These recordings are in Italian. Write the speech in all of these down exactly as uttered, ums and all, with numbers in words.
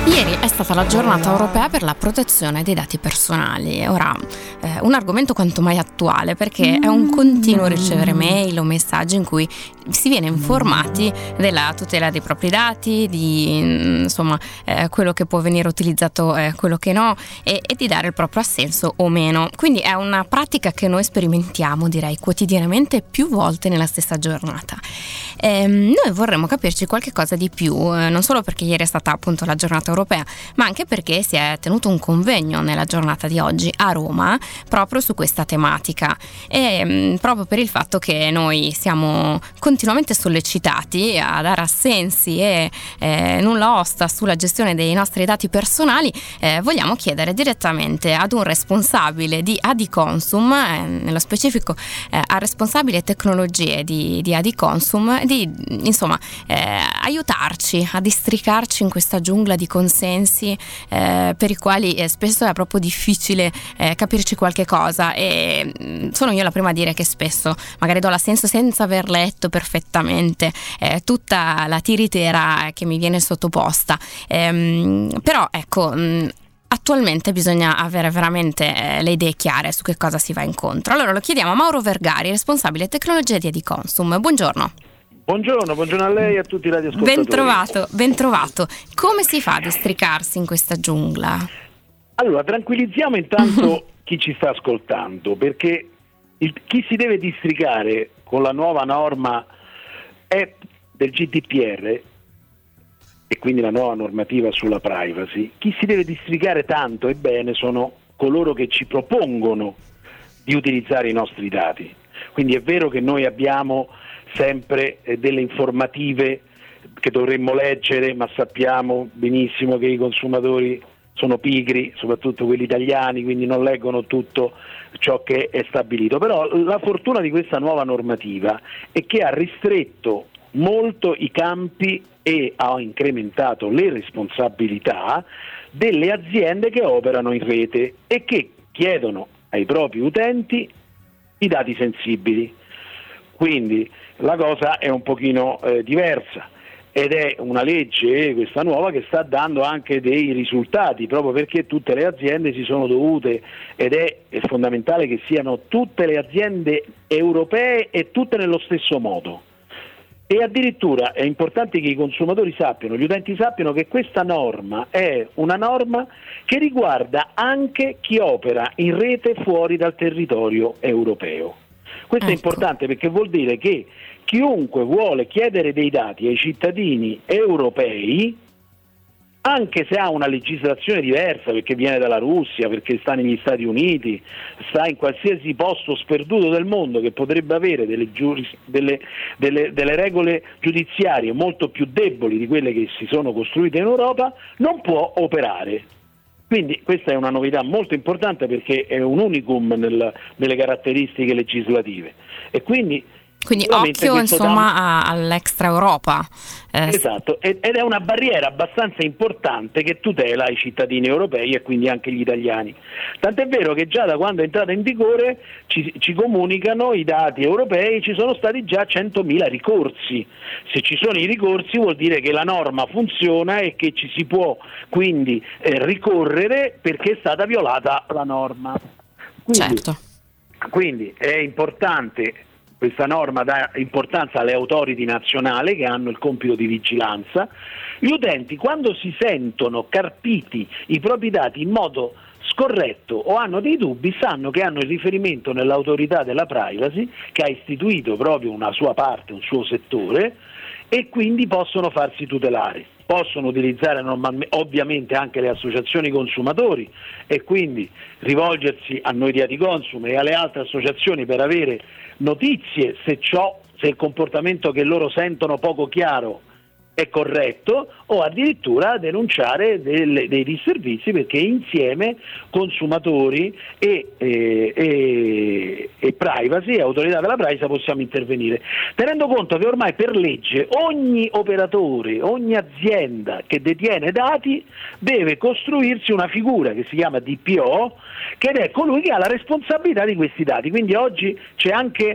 Ieri è stata la giornata europea per la protezione dei dati personali. Ora, eh, un argomento quanto mai attuale, perché è un continuo ricevere mail o messaggi in cui si viene informati della tutela dei propri dati, di insomma eh, quello che può venire utilizzato, eh, quello che no, e, e di dare il proprio assenso o meno. Quindi è una pratica che noi sperimentiamo, direi, quotidianamente più volte nella stessa giornata. Eh, noi vorremmo capirci qualche cosa di più, eh, non solo perché ieri è stata appunto la giornata europea, ma anche perché si è tenuto un convegno nella giornata di oggi a Roma proprio su questa tematica, e mh, proprio per il fatto che noi siamo continuamente sollecitati a dare assensi e eh, nulla osta sulla gestione dei nostri dati personali, eh, vogliamo chiedere direttamente ad un responsabile di Adiconsum, eh, nello specifico eh, al responsabile tecnologie di, di Adiconsum, di insomma eh, aiutarci a districarci in questa giungla di consensi eh, per i quali eh, spesso è proprio difficile eh, capirci qualche cosa, e mh, sono io la prima a dire che spesso magari do l'assenso senza aver letto perfettamente eh, tutta la tiritera che mi viene sottoposta, ehm, però ecco mh, attualmente bisogna avere veramente eh, le idee chiare su che cosa si va incontro. Allora lo chiediamo a Mauro Vergari, responsabile tecnologia di Adiconsum. Buongiorno. Buongiorno, buongiorno a lei e a tutti i radioascoltatori. Ben trovato, ben trovato. Come si fa a districarsi in questa giungla? Allora, tranquillizziamo intanto chi ci sta ascoltando, perché il, chi si deve districare con la nuova norma è del G D P R, e quindi la nuova normativa sulla privacy. Chi si deve districare tanto e bene sono coloro che ci propongono di utilizzare i nostri dati. Quindi è vero che noi abbiamo sempre eh, delle informative che dovremmo leggere, ma sappiamo benissimo che i consumatori sono pigri, soprattutto quelli italiani, quindi non leggono tutto ciò che è stabilito. Però la fortuna di questa nuova normativa è che ha ristretto molto i campi e ha incrementato le responsabilità delle aziende che operano in rete e che chiedono ai propri utenti i dati sensibili. Quindi la cosa è un pochino eh, diversa, ed è una legge, questa nuova, che sta dando anche dei risultati, proprio perché tutte le aziende si sono dovute, ed è, è fondamentale che siano tutte le aziende europee e tutte nello stesso modo. E addirittura è importante che i consumatori sappiano, gli utenti sappiano, che questa norma è una norma che riguarda anche chi opera in rete fuori dal territorio europeo. Questo ecco. È importante perché vuol dire che chiunque vuole chiedere dei dati ai cittadini europei, anche se ha una legislazione diversa, perché viene dalla Russia, perché sta negli Stati Uniti, sta in qualsiasi posto sperduto del mondo che potrebbe avere delle, giuris, delle, delle, delle regole giudiziarie molto più deboli di quelle che si sono costruite in Europa, non può operare. Quindi questa è una novità molto importante, perché è un unicum nel, nelle caratteristiche legislative, e quindi Quindi occhio insomma tam... all'extra Europa. Eh, esatto, ed è una barriera abbastanza importante che tutela i cittadini europei e quindi anche gli italiani. Tant'è vero che già da quando è entrata in vigore ci, ci comunicano i dati europei, ci sono stati già centomila ricorsi. Se ci sono i ricorsi vuol dire che la norma funziona e che ci si può quindi eh, ricorrere perché è stata violata la norma. Quindi, certo. Quindi è importante. Questa norma dà importanza alle authority nazionali che hanno il compito di vigilanza. Gli utenti, quando si sentono carpiti i propri dati in modo scorretto o hanno dei dubbi, sanno che hanno il riferimento nell'autorità della privacy, che ha istituito proprio una sua parte, un suo settore, e quindi possono farsi tutelare. Possono utilizzare normalmente, ovviamente, anche le associazioni consumatori, e quindi rivolgersi a noi di Adiconsum e alle altre associazioni per avere notizie se ciò, se il comportamento che loro sentono poco chiaro è corretto, o addirittura denunciare delle, dei disservizi, perché insieme consumatori e, e, e, e privacy, autorità della privacy, possiamo intervenire, tenendo conto che ormai per legge ogni operatore, ogni azienda che detiene dati deve costruirsi una figura che si chiama D P O, che è colui che ha la responsabilità di questi dati. Quindi oggi c'è anche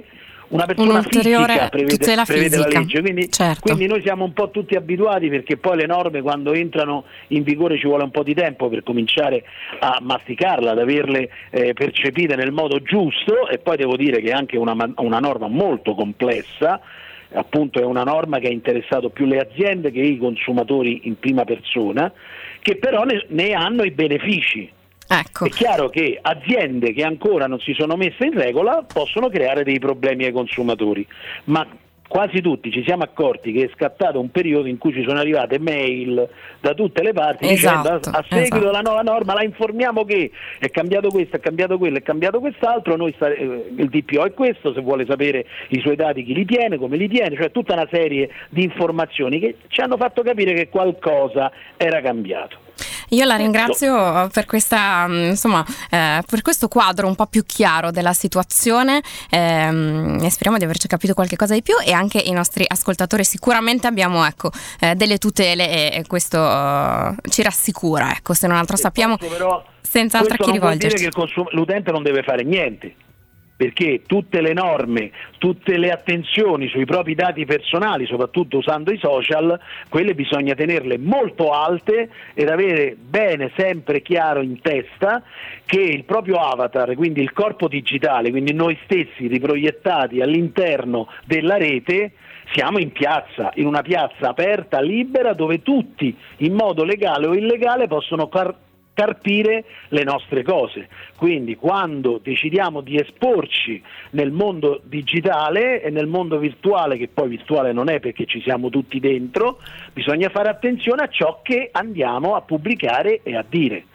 una persona fisica prevede, tutela prevede fisica. la legge, quindi, certo. quindi noi siamo un po' tutti abituati, perché poi le norme quando entrano in vigore ci vuole un po' di tempo per cominciare a masticarla, ad averle eh, percepite nel modo giusto, e poi devo dire che è anche una, una norma molto complessa. Appunto è una norma che ha interessato più le aziende che i consumatori in prima persona, che però ne, ne hanno i benefici. Ecco. È chiaro che aziende che ancora non si sono messe in regola possono creare dei problemi ai consumatori, ma quasi tutti ci siamo accorti che è scattato un periodo in cui ci sono arrivate mail da tutte le parti, esatto, dicendo a seguito esatto. della nuova norma la informiamo che è cambiato questo, è cambiato quello, è cambiato quest'altro, noi sta, eh, il D P O è questo, se vuole sapere i suoi dati chi li tiene, come li tiene, cioè tutta una serie di informazioni che ci hanno fatto capire che qualcosa era cambiato. Io la ringrazio per questa, insomma, eh, per questo quadro un po' più chiaro della situazione, ehm, e speriamo di averci capito qualche cosa di più, e anche i nostri ascoltatori sicuramente abbiamo, ecco, eh, delle tutele, e, e questo uh, ci rassicura, ecco, se non altro sappiamo però, senza altro a chi rivolgerci. Questo non vuol dire che il consum- l'utente non deve fare niente, perché tutte le norme, tutte le attenzioni sui propri dati personali, soprattutto usando i social, quelle bisogna tenerle molto alte ed avere bene sempre chiaro in testa che il proprio avatar, quindi il corpo digitale, quindi noi stessi riproiettati all'interno della rete, siamo in piazza, in una piazza aperta, libera, dove tutti in modo legale o illegale possono car- carpire le nostre cose. Quindi quando decidiamo di esporci nel mondo digitale e nel mondo virtuale, che poi virtuale non è perché ci siamo tutti dentro, bisogna fare attenzione a ciò che andiamo a pubblicare e a dire.